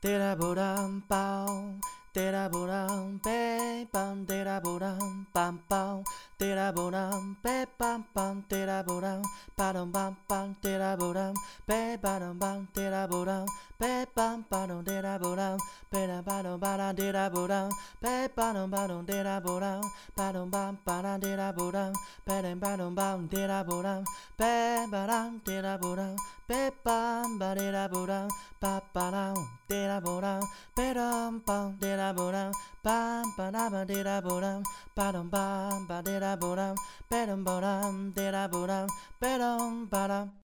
때라보람 빰 때라보람 빼빰 때라보람 빰빰 때라보람 빼빰빰 때라보람 빠름빰빰 때라보람 빼빠름빰 때라보람 빼빰빠름 때라보람 빼라빠름빠람 때라보람 빼빠름빠름 때라보람 빠름빰빠람 때라보람 빼름빠름빰 때라보람 빼바람 때라보람 빼빰바 때라보람 빠빠람 때라보람 빼럼빰 때라보람 빰빠라바 때라보람 빠름빰바 때라보람 빼름보람 때라보람 빼럼바람